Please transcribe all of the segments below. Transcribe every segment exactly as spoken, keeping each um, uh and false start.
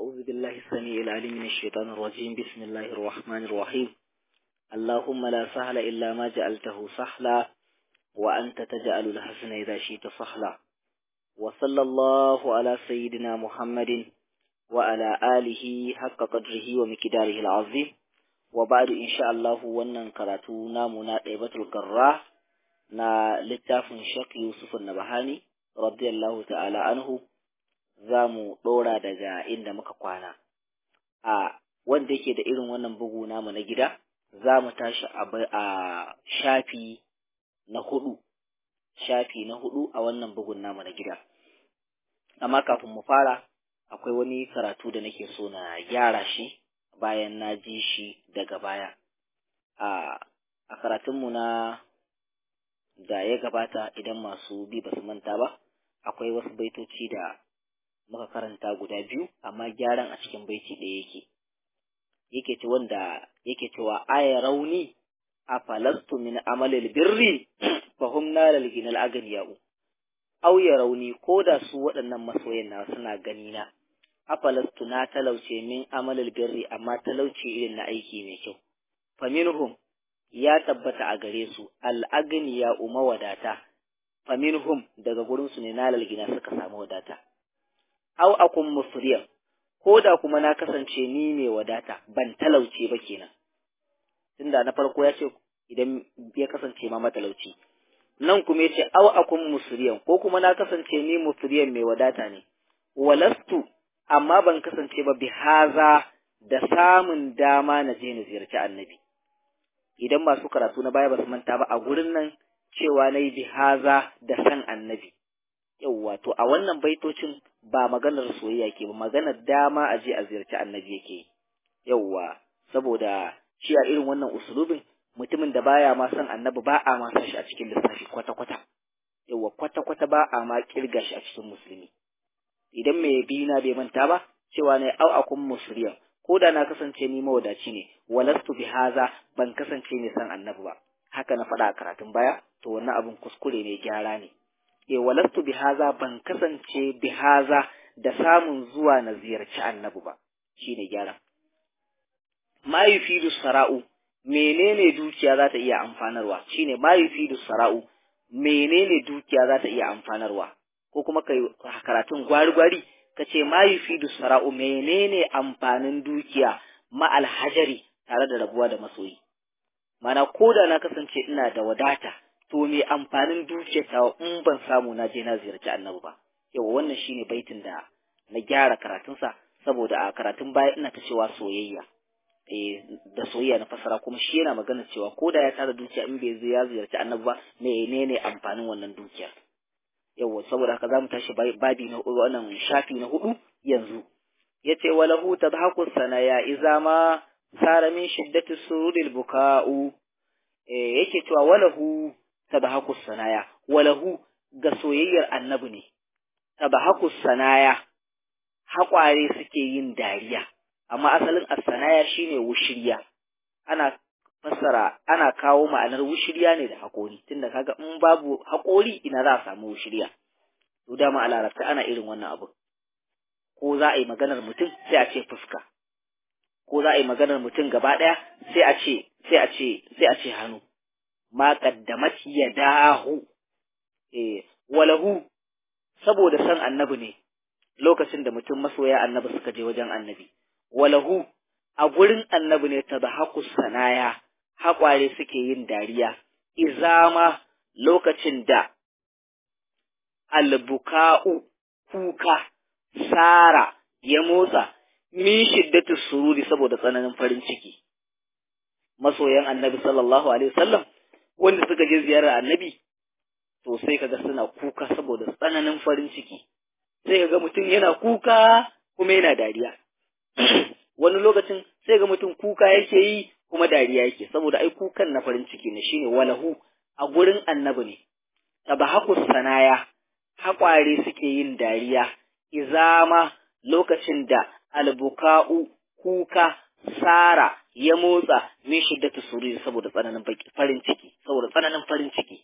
أعوذ بالله السميع العليم من الشيطان الرجيم. بسم الله الرحمن الرحيم. اللهم لا سهل إلا ما جعلته سهلا وأنت تجعل الحزن إذا شئت سهلا. وصلى الله على سيدنا محمد وعلى آله حق قدره ومقداره العظيم. وبعد إن شاء الله ونن كراتونا منائبة القراء na littafin Sheikh Yusuf Nabahani radiyallahu ta'ala anhu, za mu ɗora daga inda muka kwana. A wanda yake da irin wannan bugu namu na gida, za mu tashi a shafi na hudu, shafi na hudu a wannan bugun namu na gida. Amma kafin mu fara, akwai wani karatu da nake so na gyara shi bayan na ji shi daga baya. A a karatunmu na da ya gabata, idan masu bi ba su manta ba, akwai wasu baitoci da muka karanta guda biyu, amma gyaran a cikin baiti ɗaya yake. Yake ce wanda yake cewa aya rauni a falastu min amalil birri fa hum nalal ginal aganiyau. Au ya rauni, ko da su waɗannan masoyan na suna gani na, a falastu na talauce min amalil birri, amma talauce irin na aiki mai kyau. Fa minhum, ya tabbata a gare su al'agniya umma wadata, faminhum daga gurinsu ne na lalgina suka samu wadata. Au akun musriyan, ko da kuma na kasance ni mai wadata, ban talauce ba kenan. Tunda na farko ya ce idan ya kasance ma matalauci, nan kuma ya ce au akun musriyan, ko kuma na kasance ni musriyan mai wadata ne. Walastu, amma ban kasance ba bihaza da samun dama na je na ziyarci annabi. Idan masu karatu na baya ba su manta ba, a gurin nan cewa na yi bihaza da san annabi. Yawwa, to a wannan baitocin ba maganar soyayya ke ba, maganar dama a je a ziyarci annabi yake. Yawwa, saboda shi a irin wannan usulubin, mutumin da baya ma san annabi ba a ma san shi a cikin lissafi kwata-kwata. Yawwa, kwata-kwata ba a ma kirga shi a cikin musulmi. Idan mai bi na bai manta ba, cewa ne au akun musriyan, ko da na kasance ni mawadaci ne, walastu bihaza, ban kasance ne san annabi ba. Haka na faɗa a karatun baya, to wannan abin kuskure ne, gyara ne. E walastu bihaza, ban kasance bihaza da samun zuwa na ziyarci annabi ba, shine gyara. Ma yufidu sara'u, menene dukiya za ta iya amfanarwa? Shine ma yufidu sara'u, menene dukiya za ta iya amfanarwa? Ko kuma kai karatun gwari-gwari, ka ce ma yufidu sara'u, menene amfanin dukiya ma alhajari tare da rabuwa da masoyi. Mana ko da na kasance ina da wadata, to me amfanin dukiya ta in ban samu na je na ziyarci annabi ba. Yau wannan shine baitin da na gyara karatunsa, saboda a karatun baya ina ta cewa soyayya. Eh, da soyayya na fasara, kuma shi yana magana cewa ko da ya tara dukiya in bai ya ziyarci annabi ba, menene amfanin wannan dukiya. Yau saboda haka zamu tashi babi na wannan shafi na hudu yanzu. Yace walahu tadhaku sanaya izama sara min shiddati sururil buka'u. Eh, yake cewa walahu tadhaku sanaya, walahu ga soyayyar annabi ne tadhaku sanaya, haƙware suke yin dariya. Amma asalin as-sanaya shine wushiriya. Ana fassara, ana kawo ma'anar wushiriya ne da haƙori, tunda kaga in babu haƙori ina za a samu wushiriya. To dama a larabta ana irin wannan abu. Ko za a yi maganar mutum sai a ce fuska, ko za a yi maganar mutum gaba ɗaya sai a ce sai a ce sai a ce hannu. Ma qaddamat yadahu, eh walahu, saboda san annabi ne lokacin da mutum masoya annabi suka je wajen annabi. Walahu, a gurin annabi ne tadhaku sanaya, haƙware suke yin dariya. Izama, lokacin da albuka'u, kuka, sara ya motsa min shiddatu sururi, saboda tsananin farin ciki. Masoyan annabi sallallahu alaihi wasallam wanda suka je ziyarar annabi, to sai kaga suna kuka saboda tsananin farin ciki. Sai kaga mutum yana kuka kuma yana dariya. Wani lokacin sai ga mutum kuka yake yi kuma dariya yake, saboda ai kukan na farin ciki ne. Shine walahu, a gurin annabi ne tabahaku sanaya, haƙware suke yin dariya. Izama, lokacin da albuka'u, kuka, sara ya motsa min shiddatu sururi, saboda tsananin farin ciki, saboda tsananin farin ciki.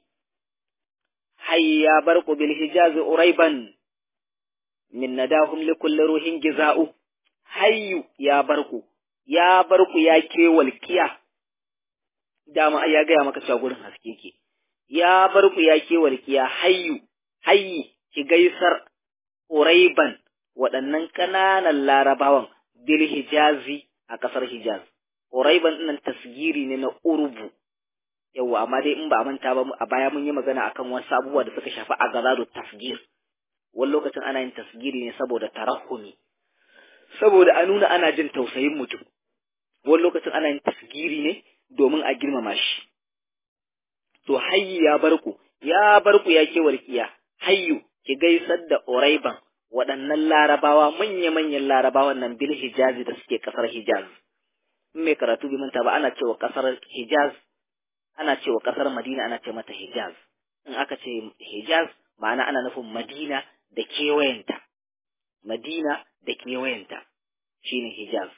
Hayya barqu bil hijazi uraiban min nadahum li kulli ruhin giza'u. hayyu ya barku ya barku ya ke walkiya dama ai ya gaya maka cewa gurin haske ke ya barku ya ke walkiya hayyu hayyi ki gaisar Uraiban waɗannan ƙananan larabawan bil hijazi a ƙasar Hijaz. Uraiban ɗinnan tasgiri ne na urbu. Yawwa amma dai in ba a manta ba a baya mun yi magana akan wasu abubuwa da suka shafi agazadu tasgir. Wani lokacin ana yin tasgiri ne saboda tarahumi. Saboda a nuna ana jin tausayin mutum. Wani lokacin ana yin tasgiri ne domin a girmama shi. To hayyu ya barku, ya barku ya ke walƙiya, hayyu ki gaisar da Uraiban waɗannan larabawa manya-manyan larabawan nan bil hijazi da suke ƙasar Hijaz. In mai karatu bi manta ba ana cewa ƙasar Hijaz, ana cewa ƙasar Madina ana ce mata Hijaz. In aka ce Hijaz ma'ana ana nufin Madina da kewayenta. Madina da kewayenta shine Hijaz.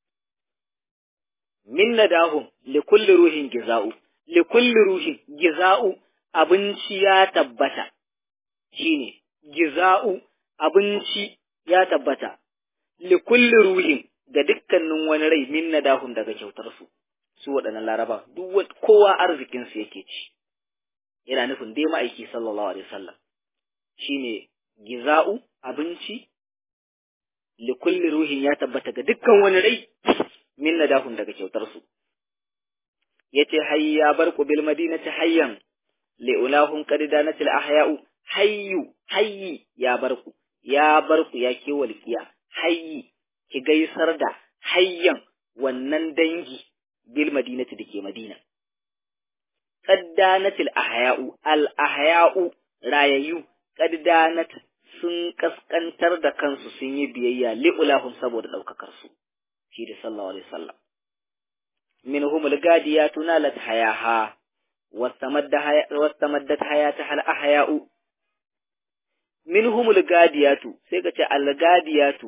Min nadahum li kulli ruhin giza'u, li kulli ruhin giza'u abinci ya tabbata. Shine giza'u abinci ya tabbata li kulli ruhin ga dukkanin wani rai min nadahum daga kyautar su su waɗannan laraba duk kowa arzikin su yake ci yana nufin dai ma'aiki sallallahu alaihi wasallam shine giza'u abinci li kulli ruhin ya tabbata ga dukkan wani rai min nadahum daga kyautar su yace hayya barku bil madinati hayyan li ulahum qad danatil ahya'u hayyu hayyi ya barku ya barku ya ke walkiya hayyi ki gaisar da hayyan wannan dangi bil madinati dake madina qaddanatil ahya'u al ahya'u rayayu qaddanat sun kaskantar da kansu sun yi biyayya li ulahum saboda daukakar su shi da sallallahu alaihi wasallam minhum al gadiyatu nalat hayaha wastamadda wastamaddat hayataha al ahya'u minhumul gadiyatu sai ka ce algadiyatu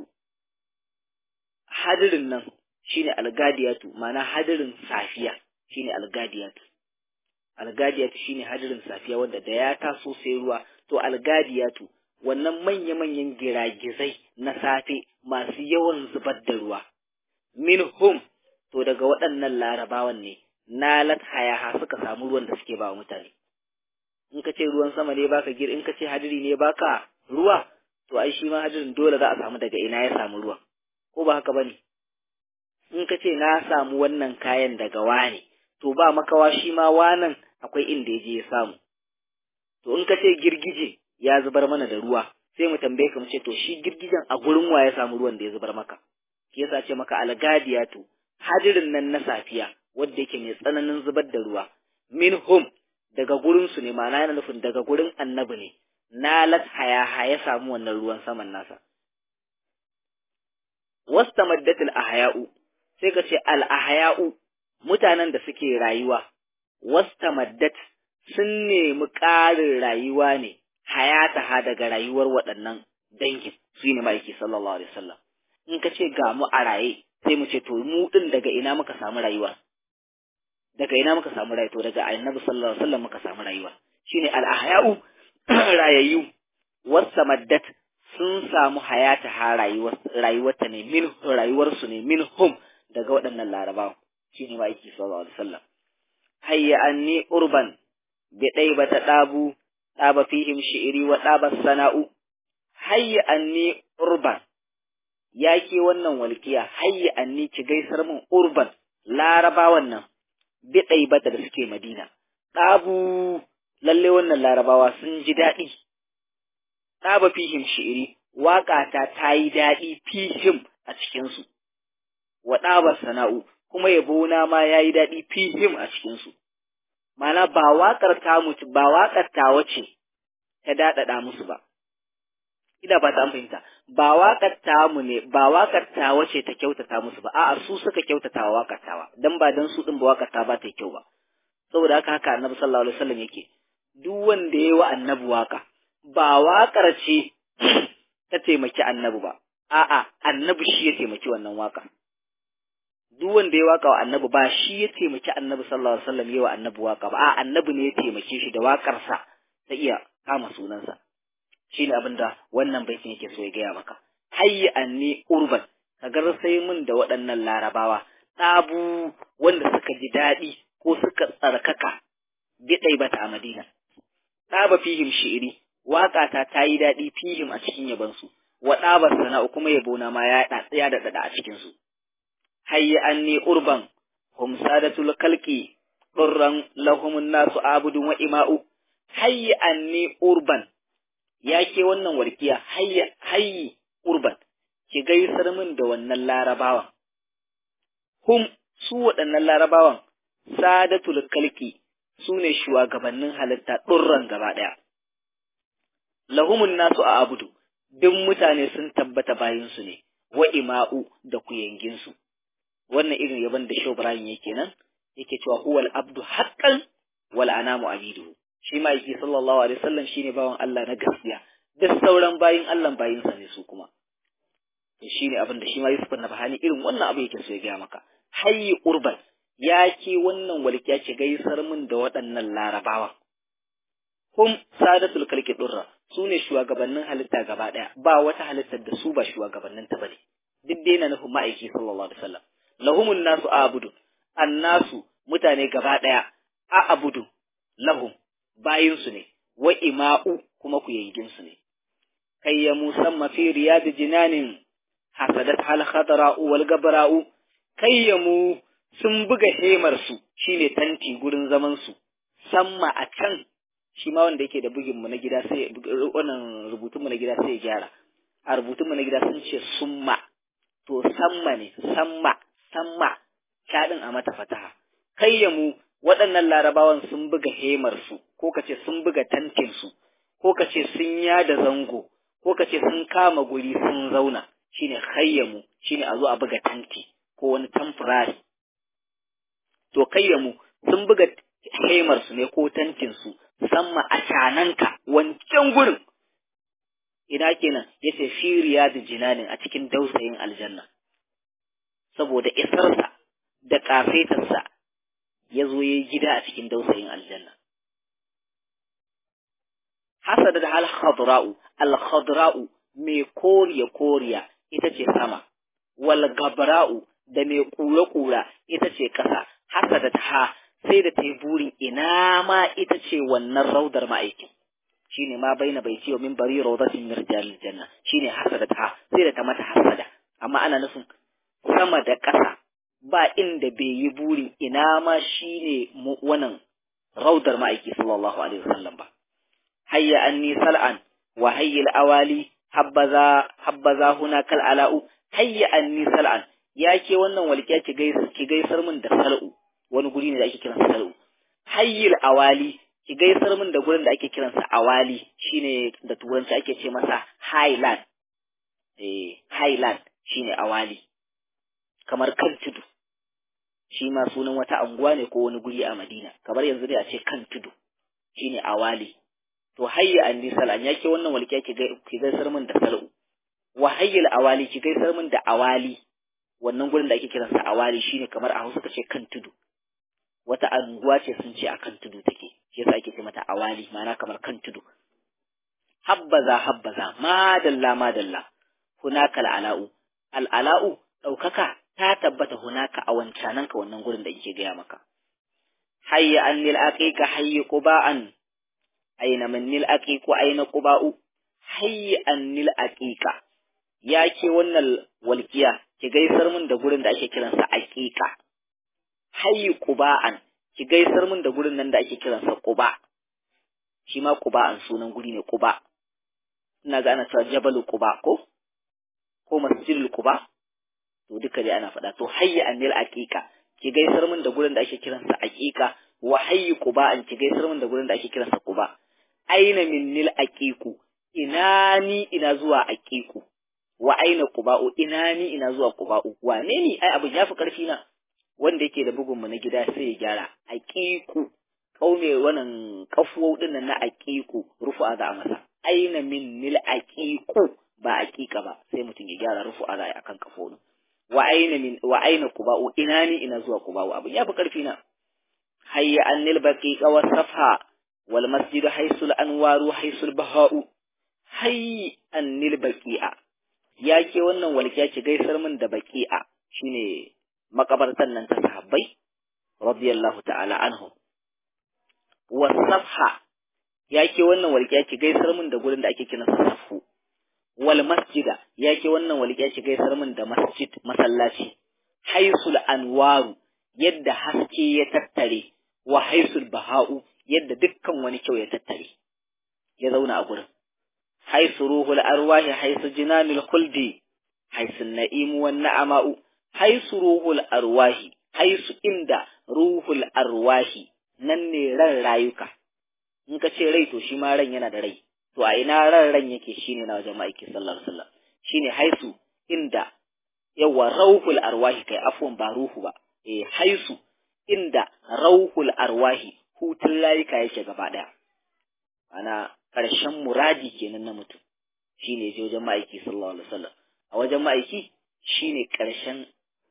hadirin nan shine algadiyatu ma'ana hadirin safiya shine algadiyatu algadiyatu shine hadirin safiya wanda da ya taso sai ruwa to algadiyatu wannan manya manyan giragizai na safe masu yawan zubar da ruwa minhum to daga waɗannan larabawan ne nalat hayaha suka samu ruwan da suke ba mutane in ka ce ruwan sama ne baka gir in ka ce hadiri ne baka ruwa to ai shi ma hadirin dole za a samu daga ina ya samu ruwa ko ba haka bane in ka ce na samu wannan kayan daga wani to ba makawa shi ma wanan akwai inda yaje ya samu to in ka ce girgije ya zubar mana da ruwa sai mu tambaye ka mu ce to shi girgijen a gurin wa ya samu ruwan da ya zubar maka shi yasa ce maka algadiyatu hadirin nan na safiya wanda yake mai tsananin zubar da ruwa minhum daga gurinsu ne ma'ana yana nufin daga gurin annabi ne nalat hayaha ya samu wannan ruwan saman nasa wastamaddatil ahya'u sai ka ce al ahya'u mutanen da suke rayuwa wastamaddat sun nemi ƙarin rayuwa ne hayataha daga rayuwar waɗannan dangin su ne ma'aiki sallallahu alaihi wasallam in ka ce ga mu a raye sai mu ce to mu din daga ina muka samu rayuwa daga ina muka samu rayuwa to daga annabi sallallahu alaihi wasallam muka samu rayuwa shine al-ahya'u rayayu wasamaddat sun samu hayata ha rayuwar rayuwarta ne min rayuwar su ne minhum daga waɗannan larabawa shine ma yake sallallahu alaihi wasallam hayya anni urban bi daibata dabu daba fihim shi'ri wa daba sana'u hayya anni urban yake wannan walkiya hayya anni ki gaisar min urban larabawan nan biɗai bata da suke Madina. Ɗabu lalle wannan larabawa sun ji daɗi. Ɗaba fihim shi'iri, waƙata ta yi daɗi fihim a cikinsu. Wa ɗaba sana'u, kuma yabona ma ya yi daɗi fihim a cikinsu. Mana ba waƙar ta mutu, ba waƙar ta wace ta daɗaɗa musu ba. Ina ba ta fahimta, ba waƙar ta mu ne, ba waƙar ta wace ta kyautata musu ba, a'a su suka kyautata wa waƙar tawa, dan ba dan su din ba waƙar ta ba ta kyau ba. Saboda haka haka Annabi sallallahu alaihi wasallam yake, duk wanda yayi wa Annabi waƙa, ba waƙar ce ta taimaki Annabi ba, a'a Annabi shi ya taimaki wannan waƙa. Duk wanda ya waƙa wa Annabi ba shi ya taimaki Annabi sallallahu alaihi wasallam yayi wa Annabi waƙa ba, a'a Annabi ne ya taimake shi da waƙarsa ta iya kama sunansa. Shi ne abin da wannan baitin yake so ya gaya maka. Hayyi anni urban, ka sai mun da waɗannan larabawa ɗabu wanda suka ji daɗi ko suka tsarkaka bidai bata a Madina. Ɗaba fihim shi'iri, waƙata ta yi daɗi fihim a cikin yabansu, wa ɗabar sana'u kuma yabona ma ya ya daɗaɗa a cikinsu. Hayya anni urban, hum sadatul kalki, ɗurran lahumun nasu abudun wa ima'u. Hayya anni urban, ya ke wannan warkiya, hayya hayyi urban, ki gaisar min da wannan larabawan. Hum su waɗannan larabawan, sadatul kalki, su ne shugabannin halitta ɗurran gaba ɗaya. Lahumun nasu a abudu, duk mutane sun tabbata bayinsu ne, wa ima'u da kuyanginsu. Wannan irin yaban da Shehu Ibrahim yake nan, yake cewa huwal abdu haqqan wal anamu abidu. Shi ma yake sallallahu alaihi wasallam shine bawan Allah na gaskiya, duk sauran bayin Allah bayinsa ne su kuma. To shine abin da shi ma Yusuf na Bahani irin wannan abu yake so ya ga maka. Hayyi urban, ya ke wannan walƙiya ce gaisar min da waɗannan larabawa. Hum sadatul kalki durra, su ne shugabannin halitta gaba ɗaya, ba wata halittar da su ba shugabannin ta bane. Duk dai na nufin ma'aiki sallallahu alaihi wasallam. Lahumun nasu abudu, annasu mutane gaba ɗaya a abudu lahum bayinsu ne, wa ima'u kuma ku su ne. Kai ya musamma fi riyad jinanin hasadat hal khadra'u wal gabra'u. Kai ya mu sun buga hemarsu shi ne tanti gurin zamansu, samma a can shi ma wanda yake da buginmu na gida sai wannan rubutunmu na gida sai ya gyara. A rubutunmu na gida sun ce summa, to samma ne, samma, samma, shaɗin a mata fataha. Kai ya mu waɗannan larabawan sun buga hemarsu, ko ka ce sun buga tantinsu, ko ka ce sun yada zango, ko ka ce sun kama guri sun zauna, shi ne khayyamu, shi ne a zo a buga tanti. Ko wani temporary. To kayyamu sun buga haimarsu ne ko tantinsu, samma a cananka wancan gurin. Ina kenan yace firiya da jinanin a cikin dausayin aljanna. Saboda isarsa da kafetarsa ya zo ya yi gida a cikin dausayin aljanna. Hasada da al-khadra'u, al-khadra'u mai koriya koriya ita ce sama, wal gabra'u da mai kura-kura ita ce ƙasa, hasada ta ha sai da ta yi burin ina ma ita ce wannan raudar ma'aikin. Shi ne ma bai na bai ciwo min bari raudatin mirjal janna, shi ne hasada ta ha sai da ta mata hasada. Amma ana nufin sama da ƙasa ba inda bai yi burin ina ma shi ne wannan raudar ma'aiki sallallahu alaihi wasallam ba. Hayya anni sal'an wa hayyil awali habbaza habbaza hunakal ala'u. Hayya anni sal'an, ya ke wannan walƙiya ki gaisar ki gaisar min da sal'u, wani guri ne da ake kiransa sal'u. Hayyil awali, ki gaisar min da gurin da ake kiransa awali, shine da turanci ake ce masa highland. Eh, highland shine awali. Kamar kan tudu. Shi ma sunan wata anguwa ne ko wani guri a Madina. Kamar yanzu dai a ce kan tudu. Shine awali. To hayya anni sal'an, ya ke wannan walƙiya ki gaisar min da sal'u. Wa hayyil awali, ki gaisar min da awali. Wannan gurin da ake kiransa awali shine kamar a Hausa kace kan tudu. Wata anguwa ce sun ce a kan tudu take, shi yasa ake ce mata awali, ma'ana kamar kan tudu. Habbaza habbaza, madalla madalla, hunaka al'ala'u. Al'ala'u ɗaukaka ta tabbata hunaka a wancananka wannan gurin da yake gaya maka. Hayya annil aqiqa hayyi quba'an, aina minnil aqiqu aina quba'u. Hayya annil aqiqa, ya ke wannan walkiya ki gaisar min da gurin da ake kiransa aqiqa. Hayyi quba'an, ki gaisar min da gurin nan da ake kiransa quba. Shi ma quba'an sunan guri ne quba. Ina ga ana cewa jabalu quba ko ko masjidul quba, to duka dai ana faɗa. To hayyi annil aqiqa, ki gaisar min da gurin da ake kiransa aqiqa. Wa hayyi quba'an, ki gaisar min da gurin da ake kiransa quba. Aina minnil aqiqu, ina ni ina zuwa aqiqu. Wa aina quba'u, ina ni ina zuwa quba'u. Wane ni? Ai abin yafi karfi na. Wanda yake da bugun mu na gida sai ya gyara. Aqiqu, kaume wannan kafuwa din nan na aqiqu, rufu'a za a masa. Aina minnil aqiqu, ba aqiqa ba, sai mutum ya gyara rufu'a za a akan kafo. Wa aina min wa aina quba'u, ina ni ina zuwa quba'u. Abin yafi karfi na. Hayya annil baqiqa was safha wal masjid haysul anwaru haysul baha'u. Hayy annil baqi'a, ya ke wannan walƙiya ki gaisar min da baqi'a shine makabartan nan ta sahabbai radiyallahu ta'ala anhum. Wasafha ya ke wannan walƙiya ki gaisar min da gurin da ake kira safu. Wal masjida ya ke wannan walƙiya ki gaisar min da masjid masallaci. Haisul anwaru yadda haske ya tattare, wa haisul baha'u yadda dukkan wani kyau ya tattare ya zauna a gurin. Haisu ruhul arwahi haisu jinanil khuldi haisu na'imu wan na'ama'u. Haisu ruhul arwahi haisu inda ruhul arwahi nan ne ran rayuka. In ka ce rai to shi ma ran yana da rai. To a ina ran ran yake shine na wajen ma'aiki sallallahu alaihi wasallam. Shine haisu inda yawa rauhul arwahi kai afwan ba ruhu ba. Eh haisu inda rauhul arwahi hutun rayuka yake gaba daya. Ana ƙarshen muradi kenan na mutum shine je wajen ma'aiki sallallahu alaihi wasallam. A wajen ma'aiki shine ƙarshen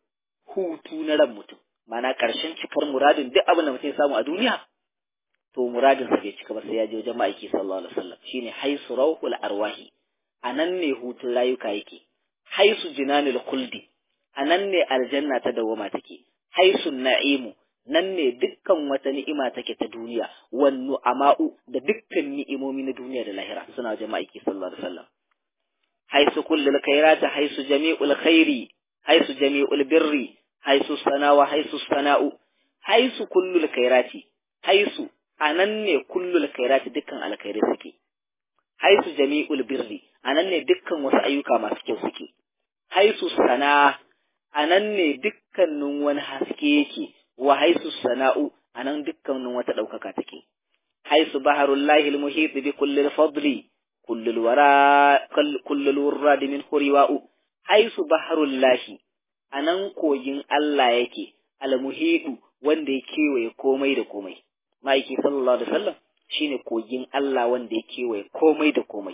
hutu na ran mutum. Mana ƙarshen cikar muradin duk abin da mutum ya samu a duniya to muradin sa bai cika ba sai ya je wajen ma'aiki sallallahu alaihi wasallam. Shine haisu rauhul arwahi anan ne hutun rayuka yake. Haisu jinanil khuldi anan ne aljanna ta dawama take. Haisu na'imu nan ne dukkan wata ni'ima take ta duniya, wan nu'ama'u da dukkan ni'imomi na duniya da lahira suna wajen ma'aiki sallallahu alaihi wasallam. Haisu kullul khairati haisu jami'ul khairi haisu jami'ul birri haisu sana wa haisu sana'u. Haisu kullul khairati haisu anan ne kullul khairati dukkan alkhairai suke. Haisu jami'ul birri anan ne dukkan wasu ayyuka masu kyau suke. Haisu sana anan ne dukkanin wani haske yake. Wa haisu sana'u anan dukkanin wata ɗaukaka take. Haisu baharullahi almuhit bi kullil fadli kullul wara kullul wurrad min huriwa'u. Haisu baharullahi anan kogin Allah yake almuhidu wanda ya kewaye komai da komai. Ma'aiki sallallahu alaihi wasallam shine kogin Allah wanda ya kewaye komai da komai.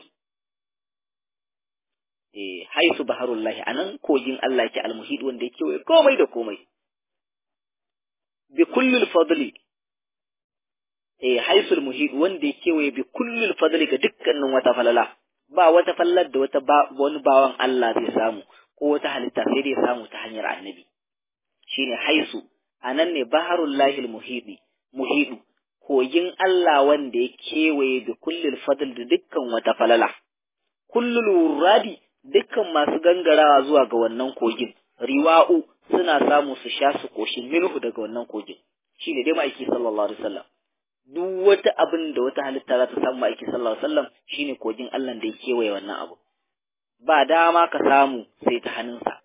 Eh haisu baharullahi anan kogin Allah yake almuhidu wanda ya kewaye komai da komai. Bi kullul fadli eh haisul muhid wanda ya kewaye bi kullul fadli ga dukkanin wata falala. Ba wata fallar da wata ba wani bawan Allah zai samu ko wata halitta sai dai samu ta hanyar annabi. Shine haisu anan ne baharullahi almuhidi muhidu kogin Allah wanda ya kewaye bi kullul fadl da dukkan wata falala. Kullul wuradi dukkan masu gangarawa zuwa ga wannan kogin riwa'u suna samu su sha su koshi minhu daga wannan kogin. Shine dai ma'aiki sallallahu alaihi wasallam. Duk wata abin da wata halitta za ta samu ma'aiki sallallahu alaihi wasallam shine kogin Allah da ya kewaye wannan abu. Ba dama ka samu sai ta hannunsa.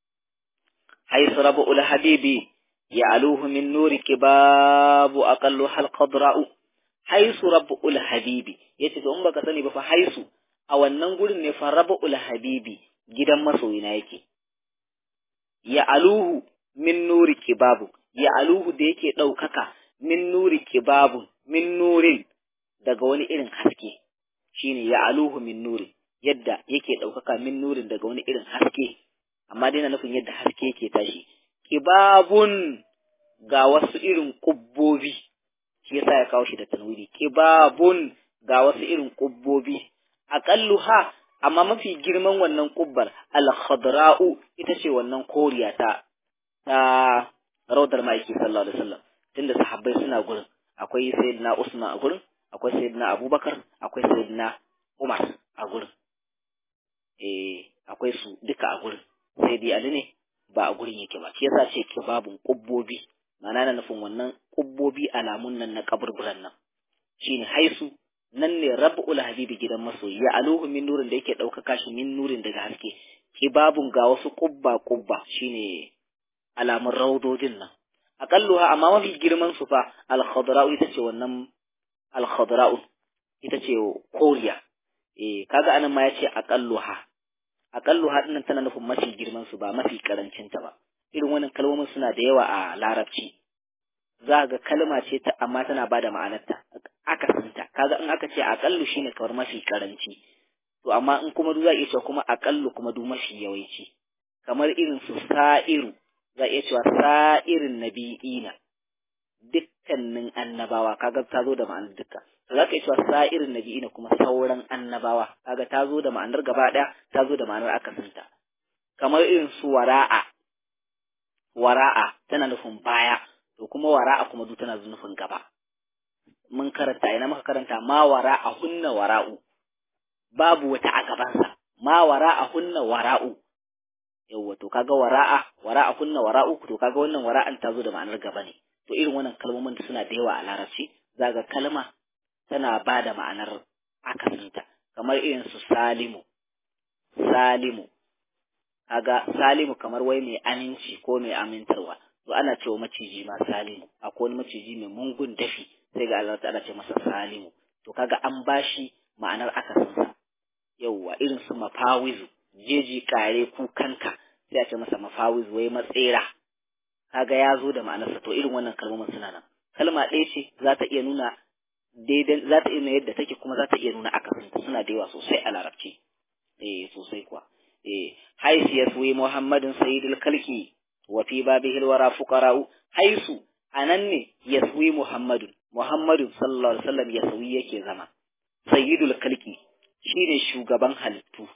Haisu rabu'ul habibi ya'aluhu min nuri kibabu aqallu hal qadra'u. Haisu rabu'ul habibi yace to in baka sani ba fa haisu a wannan gurin ne fa rabu'ul habibi gidan masoyina yake. Ya'aluhu min nuri kibabu ya'aluhu da yake ɗaukaka min nuri kibabu min nurin daga wani irin haske shine ya'aluhu min nuri yadda yake ɗaukaka min nurin daga wani irin haske amma dai na nufin yadda haske yake tashi. Kibabun ga wasu irin kubbobi shi yasa ya kawo shi da tanwiri. Kibabun ga wasu irin kubbobi aqalluha amma mafi girman wannan kubbar al-khadra'u ita ce wannan koriya ta ta raudar ma'aiki sallallahu alaihi wasallam. Tunda sahabbai suna gurin, akwai sayyidina Usman a gurin, akwai sayyidina Abubakar, akwai sayyidina Umar a gurin. Eh akwai su duka a gurin. Sai dai Ali ne ba a gurin yake ba. Shi yasa ce kibabun kubbobi. Ma'ana na nufin wannan kubbobi alamun nan na kaburburan nan. Shine haisu nan ne rabbul habibi gidan masoyi ya aluhu min nurin da yake ɗaukaka shi min nurin daga haske. Kibabun ga wasu kubba kubba shine alamun raudodin nan. Aqalluha amma mafi girman su fa al-khadra'u ita ce wannan al-khadra'u ita ce koriya. Eh kaga anan ma yace aqalluha aqalluha din tana nufin mafi girman su ba mafi karancin ta ba. Irin wannan kalmomin suna da yawa a larabci. Za ga kalma ce ta amma tana bada ma'anarta akasinta. Kaga in aka ce aqallu shine kamar mafi karanci. To amma in kuma za iya cewa kuma aqallu kuma du mafi yawanci. Kamar irin su sa'iru za iya cewa sa'irin nabi'ina dukkanin annabawa kaga ta zo da ma'anar dukka. to zaka yi cewa sa'irin nabiyina kuma sauran annabawa kaga ta zo da ma'anar gaba daya ta zo da ma'anar akasinta kamar irin su wara'a wara'a tana nufin baya to kuma wara'a kuma duk tana nufin gaba mun karanta ina muka karanta ma wara'a hunna wara'u babu wata a gabansa ma wara'a hunna wara'u yawwa to kaga wara'a wara'a hunna wara'u to kaga wannan wara'an ta zo da ma'anar gaba ne to irin wannan kalmomin suna da yawa a larabci zaga kalma tana ba da ma'anar akasinta kamar irin su salimu salimu kaga salimu kamar wai mai aminci ko mai amintarwa to ana cewa maciji ma salimu akwai wani maciji mai mungun dafi sai ga Allah ta'ala ce masa salimu to kaga an bashi ma'anar akasinsa yawwa irin su mafawizu jeji kare kukanka sai a ce masa mafawizu wai matsera kaga ya zo da ma'anarsa to irin wannan kalmomin suna nan kalma ɗaya ce za ta iya nuna daidai za ta iya nuna yadda take kuma za ta iya nuna akasinta suna da yawa sosai a larabci eh sosai kuwa eh haisu yaswi muhammadin sayyidul kalki wa fi babihi alwara fuqara'u haisu anan ne yaswi muhammadun muhammadun sallallahu alaihi wasallam yaswi yake zama sayyidul kalki shine shugaban halittu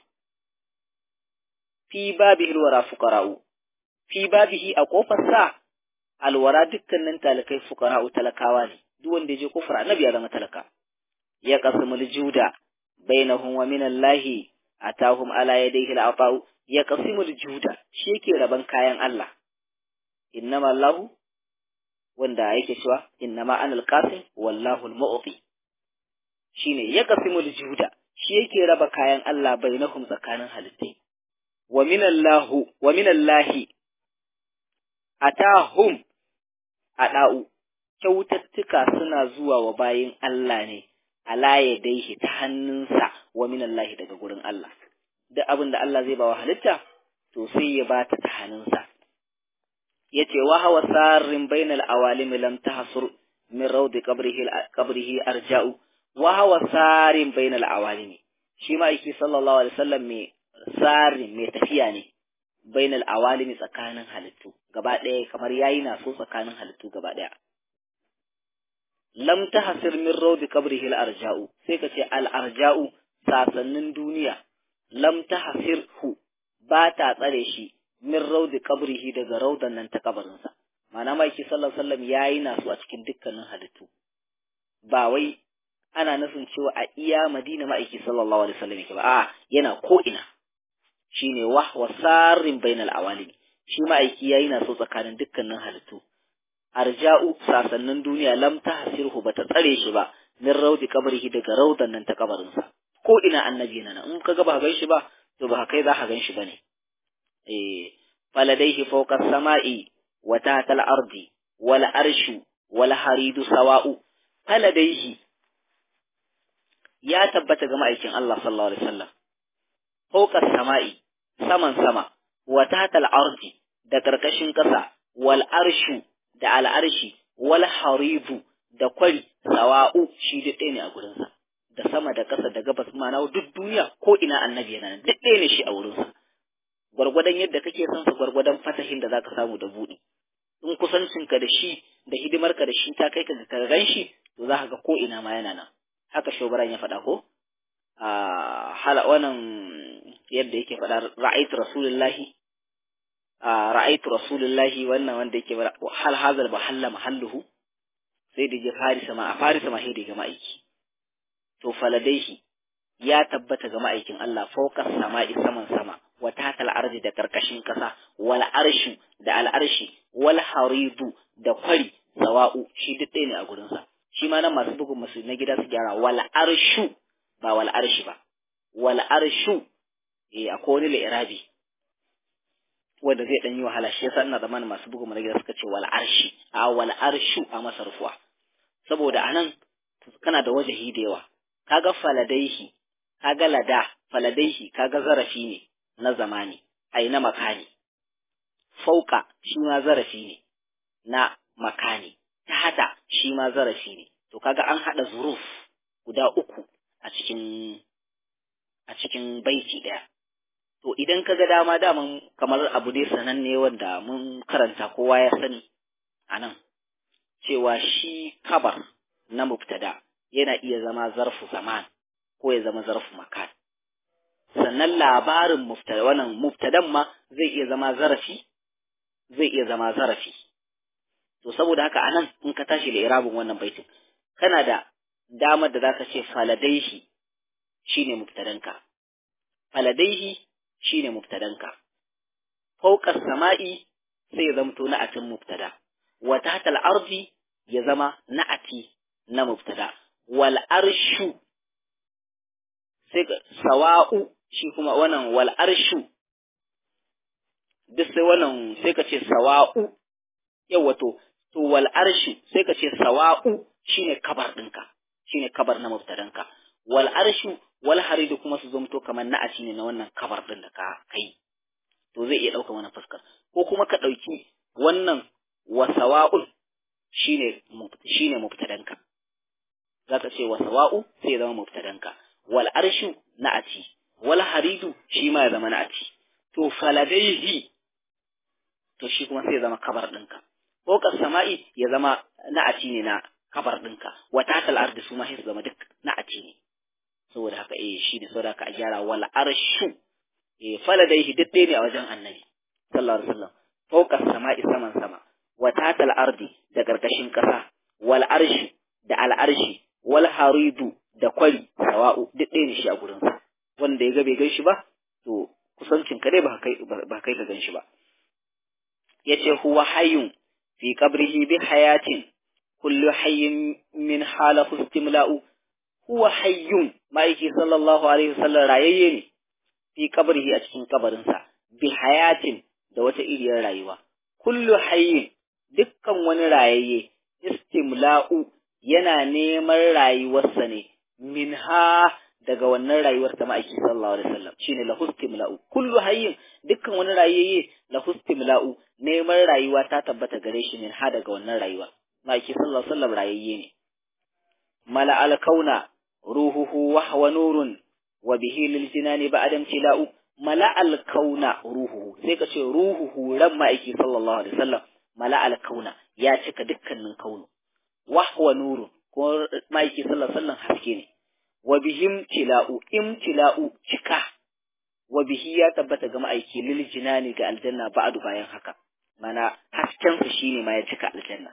fi babihi alwara fuqara'u fi babihi a kofar sa alwara dukkanin talakai fuqara'u talakawa ne duk wanda ya je kofar annabi ya zama talaka ya qasimul juda bainahum wa min allahi atahum ala yadayhi al'afa'u ya qasimul juda shi yake raban kayan Allah innama Allahu wanda yake cewa innama anal qasim wallahu al-mu'ti shine ya qasimul juda shi yake raba kayan Allah bainahum tsakanin halittai wa min Allahu wa min Allahi atahum ada'u kyautattuka suna zuwa wa bayin Allah ne ala yadayhi ta hannunsa wa min Allahi daga gurin Allah duk abin da Allah zai ba wa halitta to sai ya bata ta hannunsa yace wa hawa sarrin bainal awalim lam tahsur min rawdi qabrihi qabrihi arja'u wa hawa sarrin bainal awalim shi ma yake sallallahu alaihi wasallam me sarrin me tafiya ne bainal awalim tsakanin halittu gaba ɗaya kamar yayi na so tsakanin halittu gaba ɗaya lam tahsir min rawdi qabrihi arja'u sai ka ce al arja'u sasannin duniya lam tahsirhu ba ta tsare shi min raudi qabrihi daga raudan nan ta kabarinsa ma'ana maiki sallallahu alaihi wasallam yayi nasu a cikin dukkanin halittu ba wai ana nufin cewa a iya Madina maiki sallallahu alaihi wasallam yake ba a yana ko ina shine wahwa sarrin bainal awalim shi maiki yayi nasu tsakanin dukkanin halittu arja'u sasannin duniya lam tahsirhu bata tsare shi ba min raudi qabrihi daga raudan nan ta kabarinsa ko ina annabi yana in kaga ba gan shi ba to ba kai za ka gan shi bane eh faladaihi fawqa as-sama'i wa tahta al-ardi wal arshu wal haridu sawa'u faladaihi ya tabbata ga ma'aikin Allah sallallahu alaihi wasallam fawqa as-sama'i saman sama wa tahta al-ardi da karkashin kasa wal arshu da al-arshi wal haridu da kwari sawa'u shi da ɗaya ne a gurin sa da sama da kasa da gabas ma na duk duniya ko ina annabi yana nan duk ɗaya ne shi a wurin sa gwargwadon yadda kake son sa gwargwadon fatahin da zaka samu da buɗi in kusancinka da shi da hidimarka da shi ta kai ka ka gan shi to za ka ga ko ina ma yana nan haka shobaran ya faɗa ko a hala wannan yadda yake faɗa ra'aytu rasulullahi a ra'aytu rasulullahi wannan wanda yake hal hazal mahalla mahalluhu sai da je farisa ma a farisa ma sai da ga ma'aiki to faladaihi ya tabbata ga ma'aikin Allah fawqa sama'i saman sama wa tahta al-ardi da karkashin kasa wal arshu da al-arshi wal haridu da kwari sawa'u shi duk ɗaya ne a gurin sa shi ma nan masu bugun masu na gida su gyara wal arshu ba wal arshi ba wal arshu eh akwai wani li'irabi wanda zai dan yi wahala shi yasa ina zamanin masu bugun na gida suka ce wal arshi a wal arshu a masarfuwa saboda anan kana da wajahi da yawa kaga faladaihi kaga lada faladaihi kaga zarafi ne na zamani ai na makani fauka shi ma zarafi ne na makani ta hada shi ma zarafi ne to kaga an hada zuruf guda uku a cikin a cikin baiti daya to idan kaga dama daman kamar abu dai sananne wanda mun karanta kowa ya sani anan cewa shi kabar na mubtada yana iya zama zarfu zaman ko ya zama zarfu makan. Sannan labarin mubtada wannan mubtadan ma zai iya zama zarafi zai iya zama zarafi. To saboda haka anan in ka tashi da irabin wannan baitin kana da damar da zaka ce faladaihi shine mubtadanka. Faladaihi shine mubtadanka. Fawqa sama'i sai ya zamto na'atin mubtada. Wa tahta al-ardi ya zama na'ati na mubtada. Wal arshu sai sawa'u shi kuma wannan wal arshu duk sai wannan sai ka ce sawa'u yawa to to wal arshu sai ka ce sawa'u shine kabar dinka shine kabar na mubtadanka. Wal arshu wal haridu kuma su zamto kamar na'ati ne na wannan kabar din da ka kai. To zai iya dauka wannan fuskar ko kuma ka dauki wannan wa sawa'un shine shine mubtadanka. Zaka ce wa sawa'u sai ya zama mubtadanka. Wal arshu na'ati wal haridu shi ma ya zama na'ati. To faladaihi to shi kuma sai ya zama kabar dinka. Fawqa sama'i ya zama na'ati ne na kabar dinka. Wa tahtal ardi su ma sai su zama duk na'ati ne. Saboda haka eh shi ne saboda haka a gyara wal arshu eh faladaihi duk ne a wajen annabi sallallahu alaihi wasallam. Fawqa sama'i saman sama wa tahtal ardi da karkashin kasa wal arshi da al arshi wal haridu da kwari sawa'u duk ɗaya ne shi a gurin sa. Wanda ya ga bai gan shi ba to kusancin ka dai ba kai ba kai ka gan shi ba. Yace huwa hayyun fi qabrihi bi hayatin kullu hayyin min halahu istimla'u. Huwa hayyun ma'aiki sallallahu alaihi wasallam rayayye ne fi qabrihi a cikin kabarin sa bi hayatin da wata iriyar rayuwa. Kullu hayyin dukkan wani rayayye istimla'u yana neman rayuwarsa ne minha daga wannan rayuwar ta ma'aiki sallallahu alaihi wasallam shine lahu istimla'u. Kullu hayyin dukkan wani rayayye lahu istimla'u neman rayuwa ta tabbata gare shi minha daga wannan rayuwa. Ma'aiki sallallahu alaihi wasallam rayayye ne. Mala al kauna ruhuhu wa huwa nurun wa bihi lil jinani ba'da imtila'u. Mala al kauna ruhuhu sai ka ce ruhuhu ran ma'aiki sallallahu alaihi wasallam mala al kauna ya cika dukkanin kaunu. Wa huwa nurun ko ma'aiki sallallahu alaihi wasallam haske ne. Wa bihim tila'u imtila'u cika wa bihi ya tabbata ga ma'aiki lil jinani ga aljanna ba'du bayan haka mana hasken sa shine ma ya cika aljanna.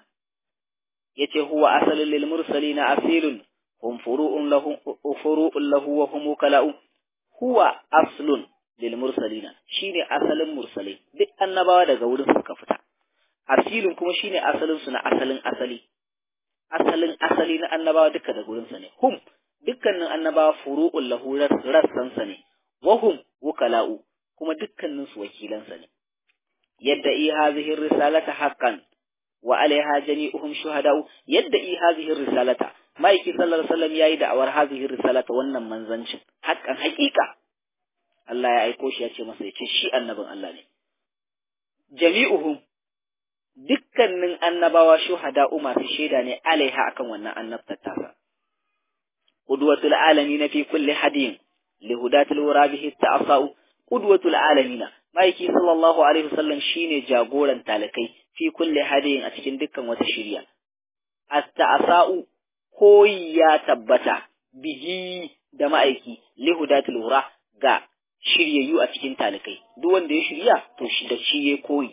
Yace huwa asalul lil mursalina asilun hum furu'un lahu furu'un lahu wa hum kala'u. Huwa aslun lil mursalina shine asalin mursalai duk annabawa daga wurin suka fita. Asilun kuma shine asalin su na asalin asali asalin asali na annabawa duka da gurin sa ne. Hum dukkanin annabawa furu'un lahu rassan sa ne. Wahum wukala'u kuma dukkanin su wakilan sa ne. Yadda i hadhihi risalata haqqan wa alaiha jami'uhum shuhada'u. Yadda i hadhihi risalata maiki sallallahu alaihi wasallam yayi da'awar hadhihi risalata wannan manzancin haqqan haqiqa. Allah ya aiko shi ya ce masa ya ce shi annabin Allah ne. Jami'uhum dukkanin annabawa shuhada'u masu shaida ne alaiha akan wannan annabtar tasa. Qudwatul alamin fi kulli hadiyin lihudatil wara bihi ta'asau. Qudwatul alamin maiki sallallahu alaihi wasallam shine jagoran talakai fi kulli hadiyin a cikin dukkan wata shiriya. At-ta'asau koyi ya tabbata bihi da ma'aiki lihudatil wara ga shiryayyu a cikin talakai. Duk wanda ya shirya to shi da shi ya koyi.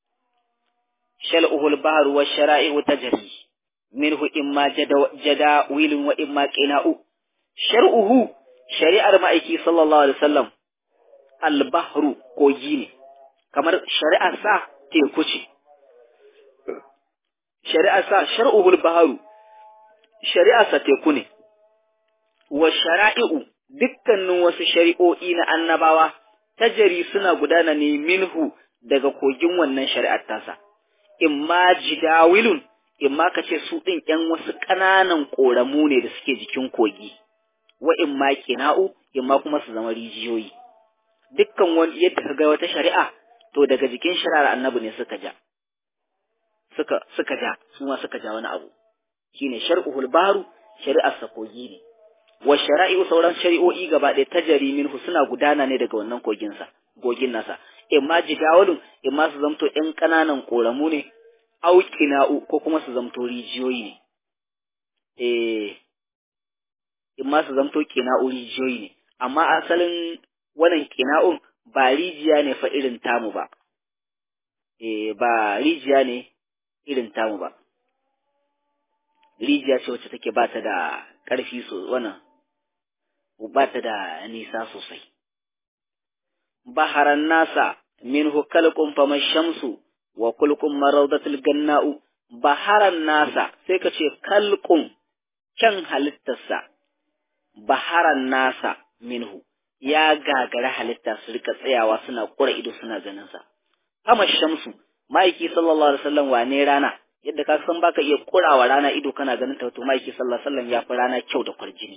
Shal'uhul bahru wa shara'i'u tajri minhu imma jada wilun wa imma qina'u. Shar'uhu shari'ar ma'aiki sallallahu alaihi wasallam al-bahru kogi ne kamar shari'ar sa teku ce. Shari'ar sa shar'uhul bahru shari'ar sa teku ne. Wa shara'i'u dukkanin wasu shari'o'i na annabawa tajri suna gudana ne minhu daga kogin wannan shari'ar tasa. Imma jidawilun imma kace su din ƴan wasu ƙananan ƙoramu ne da suke jikin kogi. Wa imma qina'u imma kuma su zama rijiyoyi. Dukkan wani yadda kaga wata shari'a to daga jikin shari'ar annabi ne suka ja. Suka suka ja su ma suka ja wani abu. Shine shar'uhul bahru shari'ar sa kogi ne. Wa shara'i'u sauran shari'o'i gaba ɗaya tajari minhu suna gudana ne daga wannan kogin sa gogin nasa. Imma jidawalun imma su zamto ƴan ƙananan ƙoramu ne au qina'u ko kuma su zamto rijiyoyi ne. Eh in ma su zamto qina'u rijiyoyi ne amma asalin wannan qina'un ba rijiya ne fa irin tamu ba eh ba rijiya ne irin tamu ba rijiya ce wacce take ba ta da ƙarfi so wannan ba ta da nisa sosai baharan nasa minhu kalqun fama shamsu wa kulqum marawdatul ganna'u baharan nasa sai ka ce kalqun kyan halittarsa baharan nasa minhu ya gagara halitta su rika tsayawa suna kura ido suna ganin sa fama shamsu maiki sallallahu alaihi wasallam wane rana yadda ka san baka iya kurawa rana ido kana ganin ta to maiki sallallahu alaihi wasallam ya fi rana kyau da kwarjini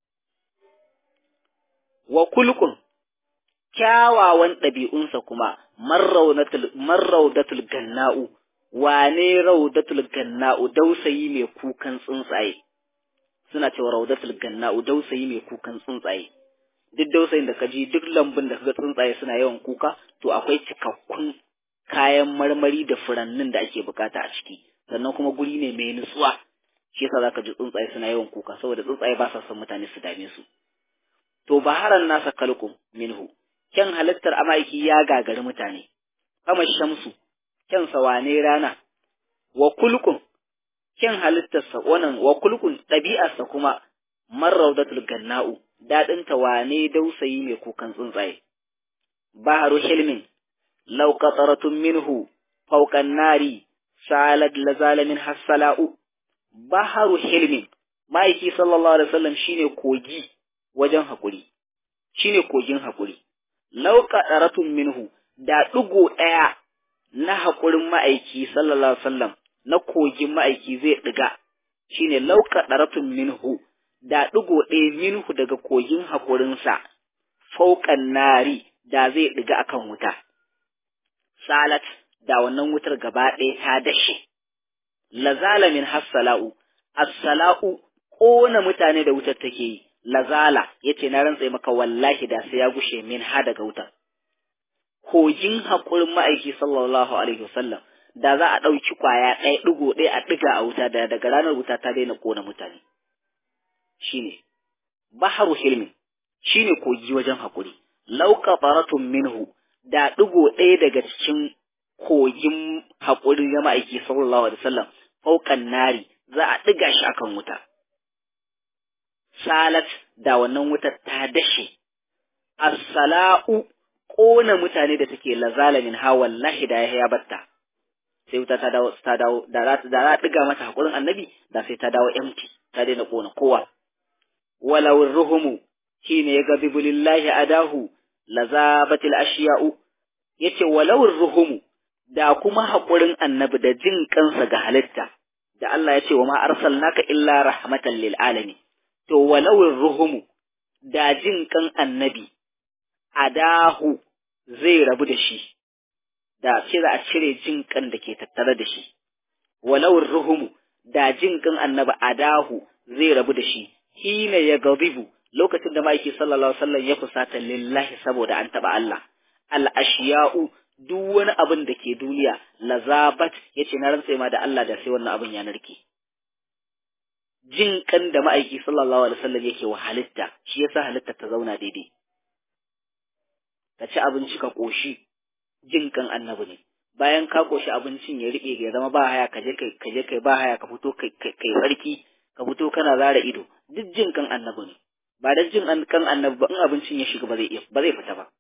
wa kulqun kyawawan ɗabi'unsa kuma marraudatul ganna'u wane raudatul ganna'u dausayi mai kukan tsuntsaye suna cewa raudatul ganna'u dausayi mai kukan tsuntsaye duk dausayin da ka ji duk lambun da kaga tsuntsaye suna yawan kuka to akwai cikakkun kayan marmari da furannin da ake bukata a ciki sannan kuma guri ne mai nutsuwa shi yasa zaka ji tsuntsaye suna yawan kuka saboda tsuntsaye ba sa son mutane su dame su to baharan nasa kalkum minhu kyan halittar amaiki ya gagari mutane kama shamsu kyan sawane rana wa kulkun kyan halittarsa wannan wa kulkun ɗabi'arsa kuma marraudatul ganna'u daɗin ta wane dausayi mai kukan tsuntsaye baharu hilmin law qataratun minhu fawqan nari salad lazala min hassala'u baharu hilmin maiki sallallahu alaihi wasallam shine kogi wajen hakuri shine kogin hakuri lauka ɗaratun minhu da ɗigo ɗaya na haƙurin ma'aiki sallallahu alaihi wasallam na kogin ma'aiki zai ɗiga shine lauka ɗaratun minhu da ɗigo ɗaya minhu daga kogin haƙurinsa fauƙan nari da zai ɗiga akan wuta salat da wannan wutar gaba ɗaya ta dashe lazala min hassala'u as-sala'u ƙona mutane da wutar take yi lazala yace na rantsa maka wallahi da sai ya gushe min ha daga wuta kogin hakurin ma'aiki sallallahu alaihi wasallam da za a dauki kwaya ɗaya digo ɗaya a diga a wuta da daga ranar wuta ta daina kona mutane shine baharu hilmi shine kogi wajen hakuri law qafaratun minhu da digo ɗaya daga cikin kogin hakurin ya ma'aiki sallallahu alaihi wasallam faukan nari za a diga shi akan wuta salat da wannan wutar ta dashe as-sala'u kona mutane da take lazala min ha wallahi da ya batta sai wuta ta dawo ta dawo da za da za diga mata hakurin annabi da sai ta dawo empty ta daina kona kowa walau ruhumu shine ya gabibu lillahi adahu lazabatil ashiya'u yace walau ruhumu da kuma hakurin annabi da jin kansa ga halitta da Allah ya ce wa ma arsalnaka illa rahmatan lil alamin to walawin ruhumu da jin kan annabi adahu zai rabu da shi da ce za a cire jin kan da ke tattare da shi walawin ruhumu da jin kan annabi adahu zai rabu da shi hina ya gabibu lokacin da ma'aiki sallallahu alaihi wasallam ya fusata lillahi saboda an taba Allah al ashiya'u duk wani abin da ke duniya lazabat yace na rantsa ma da Allah da sai wannan abin ya narke jin kan da ma'aiki sallallahu alaihi wasallam yake wa halitta shi yasa halitta ta zauna daidai ka ci abinci ka koshi jin kan annabi ne bayan ka koshi abincin ya rike ya zama ba haya ka je kai ka je kai ba haya ka fito kai kai sarki ka fito kana zara ido duk jin kan annabi ne ba da jin kan annabi ba in abincin ya shiga ba zai ba zai fita ba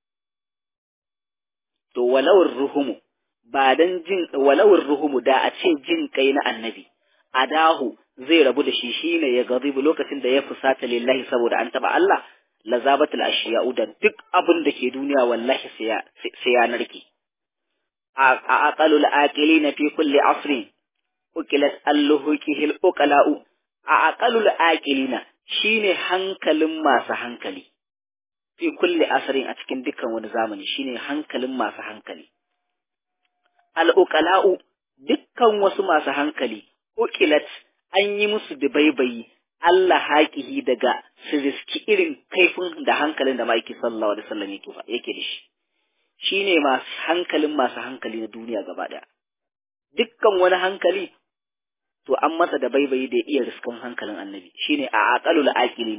to walawar ruhumu ba dan jin walawar ruhumu da a ce jin kai na annabi adahu zai rabu da shi shine ya gazibu lokacin da ya fusata lillahi saboda an taba Allah lazabatul ashiya'u da duk abin da ke duniya wallahi sai ya sai ya narke a aqalul aqilina fi kulli asrin ukilat alluhukihil uqala'u a aqalul aqilina shine hankalin masu hankali fi kulli asrin a cikin dukkan wani zamani shine hankalin masu hankali al uqala'u dukkan wasu masu hankali ukilat an yi musu dubaibayi Allah haƙihi daga su riski irin kaifin da hankalin da ma'aiki sallallahu alaihi wasallam yake yake da shi shine masu hankalin masu hankali na duniya gaba daya dukkan wani hankali to an masa da baibayi da iya riskan hankalin annabi shine a aqalul aqilina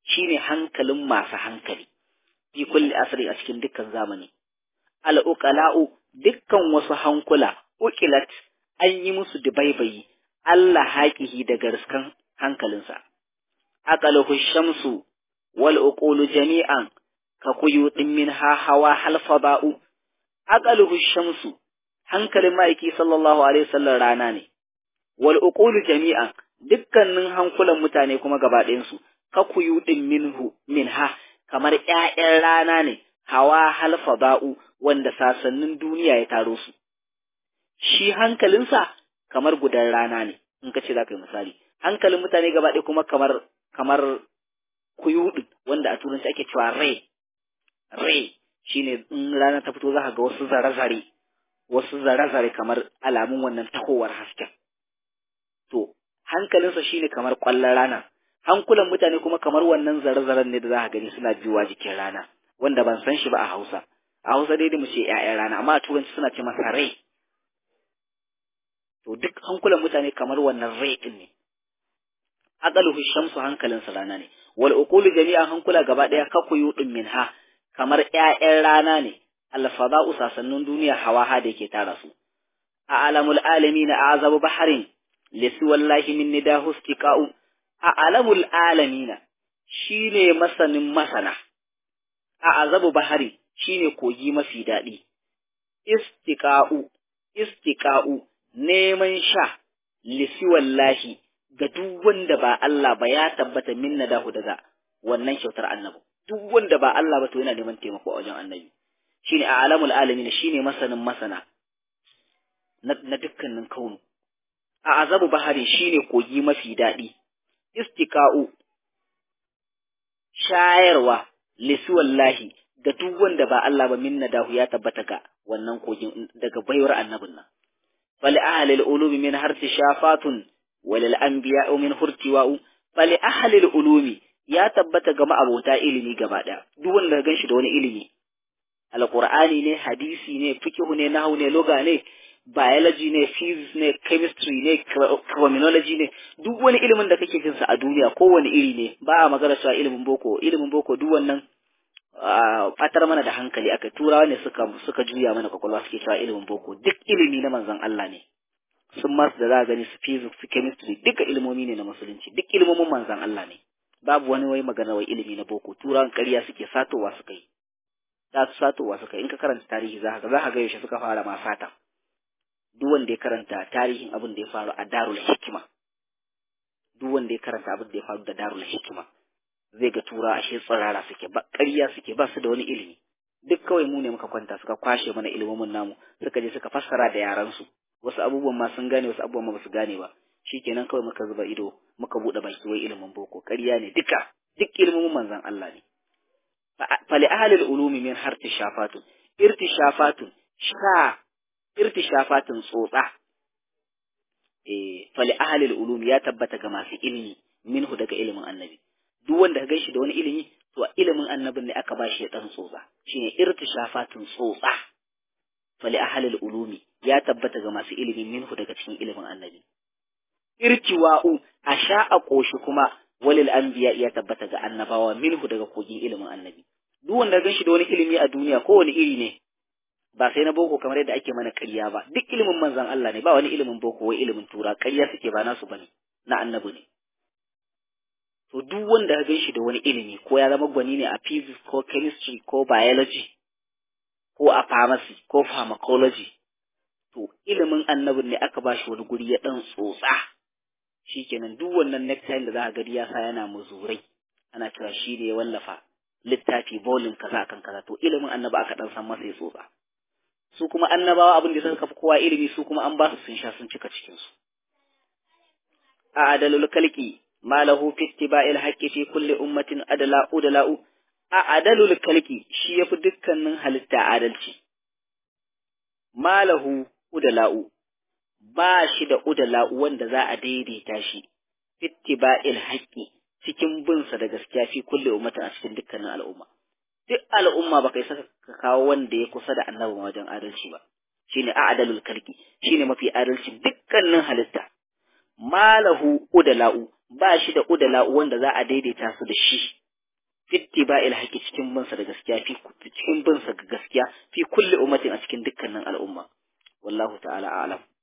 shine hankalin masu hankali fi kulli asri a cikin dukkan zamani. Al-uqala'u dukkan wasu hankula uqilat an yi musu dubaibayi Allah haƙihi daga riskan hankalinsa. Aqaluhu shamsu wal uqulu jami'an ka kuyudin min ha hawa halfaba'u. Aqaluhu shamsu hankalin ma'aiki sallallahu alaihi wasallam rana ne. Wal uqulu jami'an dukkanin hankulan mutane kuma gaba ɗayan su ka kuyudin minhu minha kamar ƴaƴan rana ne hawa halfaba'u wanda sasannin duniya ya taro su. Shi hankalinsa kamar gudan rana ne, in ka ce za ka yi misali. Hankalin mutane gaba ɗaya kuma kamar kamar kuyuɗin wanda a turanci ake cewa rai. Rai shi ne in rana ta fito za ka ga wasu zare-zare, wasu zare-zare kamar alamun wannan tahowar hasken. To, hankalinsa shi ne kamar ƙwallon rana. Hankulan mutane kuma kamar wannan zare-zaren ne da za ka gani suna biyuwa jikin rana, wanda ban san shi ba a Hausa. A Hausa dai mu ce ‘ya'yan rana, amma a turanci suna ce masa rai. To duk hankulan mutane kamar wannan rai ɗin ne. Aqaluhu shamsu hankalinsa rana ne. Wal uqulu jami'an hankula gaba ɗaya kakuyu ɗin minha kamar ‘ya'yan rana ne. Al-fada'u sasannin duniya hawaha da yake tara su. A alamul alamina azabu baharin lisi wallahi min nidahu istiqa'u. A alamul alamina shine masanin masana. A azabu bahari shine kogi mafi daɗi. Istiqa'u istiqa'u neman sha lisi wallahi ga duk wanda ba Allah ba ya tabbata min nadahu daga wannan kyautar annabi. Duk wanda ba Allah ba to yana neman taimako a wajen annabi. Shine a alamul alamin shine masanin masana na, na dukkanin kaunu. A azabu bahari shine kogi mafi daɗi. Istiqa'u shayarwa lisi wallahi ga duk wanda ba Allah ba min nadahu ya tabbata ga wannan kogin daga baiwar annabin nan. Fali ahlil ulumi min harti shafatun walil anbiya'u min hurtiwa'u. Fali ahlil ulumi ya tabbata ga ma'abota ilimi gaba ɗaya. Duk wanda gan shi da wani ilimi, alqur'ani ne, hadisi ne, fiqh ne, nahwu ne, lugha ne, biology ne, physics ne, chemistry ne, criminology ne, duk wani ilimin da kake jin sa a duniya kowane iri ne, ba a magana cewa ilimin boko, ilimin boko duk wannan fatar mana da hankali aka turawa ne suka suka juya mana kwakwalwa suke cewa ilimin boko. Duk ilimi na manzon Allah ne. Sun masu da za a gani su physics, su chemistry, duka ilimomi ne na musulunci, duk ilimomin manzon Allah ne. Babu wani wai magana wai ilimi na boko, turawan ƙarya suke satowa suka yi. Za su satowa suka yi, in ka karanta tarihi za ka za ka ga yaushe suka fara ma sata. Duk wanda ya karanta tarihin abin da ya faru a Darul Hikima, duk wanda ya karanta abin da ya faru da Darul Hikima, zai ga tura ashe tsirara suke, ba ƙarya suke, ba su da wani ilimi. Duk kawai mu ne muka kwanta suka kwashe mana ilimomin namu, suka je suka fassara da yaran su. Wasu abubuwan ma sun gane, wasu abubuwan ma ba su gane ba. Shikenan kawai muka zuba ido, muka buɗe baki wai ilimin boko. Ƙarya ne duka, duk ilimomin manzon Allah ne. Fali ahlil ulumi min harti shafatun, irtishafatun sha irtishafatun tsotsa. Eh, fali ahlil ulumi ya tabbata ga masu ilimi minhu daga ilimin annabi. Duk wanda ka gaishe da wani ilimi to ilimin annabin ne aka bashi ya dan tsotsa, shine irtishafatun tsotsa. Fali ahlil ulumi ya tabbata ga masu ilimi minhu daga cikin ilimin annabi. Irtiwa'u a sha a koshi kuma walil anbiya ya tabbata ga annabawa minhu daga kogin ilimin annabi. Duk wanda ganshi da wani ilimi a duniya ko wani iri ne, ba sai na boko kamar yadda ake mana ƙarya ba, duk ilimin manzon Allah ne, ba wani ilimin boko wai ilimin tura, ƙarya suke ba nasu bane, na annabi ne. To duk wanda ka ganshi da wani ilimi, ko ya zama gwani ne a physics ko chemistry ko biology ko a pharmacy ko pharmacology, to ilimin annabin ne aka bashi wani guri ya dan tsotsa. Shikenan duk wannan next time da za ka gari ya sa yana muzurai, ana cewa shi ne ya wallafa littafi volume kaza kan kaza, to ilimin annabi aka dan san masa ya tsotsa. Su kuma annabawa abin da suka fi kowa ilimi, su kuma an ba su sun sha sun cika cikin su. A adalul kalki malahu fi ittiba'il haqqi fi kulli ummatin adala udala'u. A adalul kalki shi yafi dukkanin halitta adalci. Malahu udala'u ba shi da udala'u wanda za a daidaita shi. Ittiba'il haqqi cikin binsa da gaskiya fi kulli ummatin a cikin dukkanin al'umma. Duk al'umma ba kai saka ka kawo wanda ya kusa da annabi wajen adalci ba. Shine a'dalul kalki, shine mafi adalci dukkanin halitta. Malahu udala'u ba shi da udala'u wanda za a daidaita su da shi. ittiba'il haqqi cikin binsa da gaskiya fi cikin binsa ga gaskiya fi kulli ummatin a cikin dukkanin al'umma wallahu ta'ala a'lam